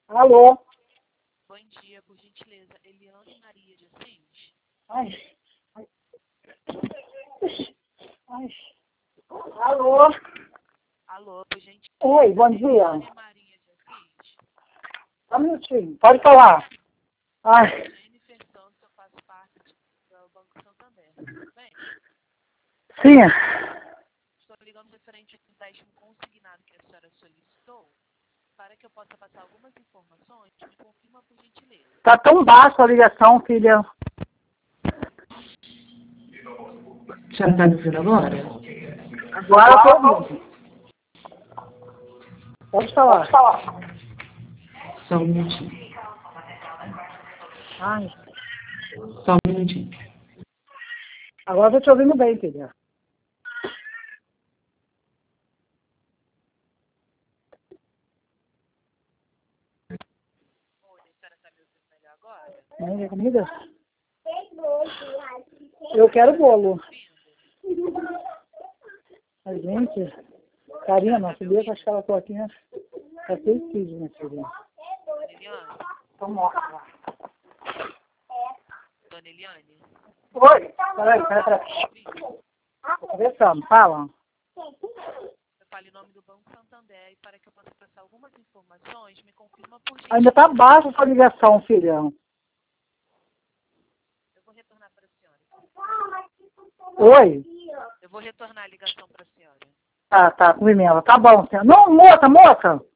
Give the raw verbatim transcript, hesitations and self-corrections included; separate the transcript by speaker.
Speaker 1: Alô?
Speaker 2: Bom dia, por gentileza. Eliane Maria de Assis?
Speaker 1: Ai. Ai. Ai. Alô?
Speaker 2: Alô, por gentileza.
Speaker 1: Oi, bom dia.
Speaker 2: Eliane Maria de Assis?
Speaker 1: Só um minutinho, pode falar. Ai.
Speaker 2: Jennifer Santos, eu faço parte do Banco Santander. Tudo bem?
Speaker 1: Sim.
Speaker 2: Estou ligando referente ao empréstimo consignado que a senhora solicitou. Para que eu possa passar algumas informações, me confirma por gentileza.
Speaker 1: Tá tão baixa a ligação, filha.
Speaker 3: Já está me ouvindo agora?
Speaker 1: Agora eu tô ouvindo. Pode falar.
Speaker 3: Só um minutinho.
Speaker 1: Ai.
Speaker 3: Só um minutinho.
Speaker 1: Agora eu tô te ouvindo bem, filha.
Speaker 2: Oi, a senhora está me ouvindo melhor agora?
Speaker 1: Vem ver comida? Eu quero bolo. A gente, carinha, nossa filha, acho que ela tô aqui, né? É seis quilos, minha filha.
Speaker 2: Dona Eliane?
Speaker 1: Tô morta.
Speaker 2: Dona Eliane?
Speaker 1: Oi, peraí, peraí, peraí. Tô conversando, fala.
Speaker 2: Eu falo em nome do Banco Santander e para que eu possa passar algumas informações, me confirma por gentileza.
Speaker 1: Ainda tá baixa essa ligação, filhão.
Speaker 2: Eu vou retornar para a senhora.
Speaker 1: Oi?
Speaker 2: Eu vou retornar a ligação para a senhora.
Speaker 1: Tá, tá, com emenda. Tá bom, senhora. Não, moça, moça!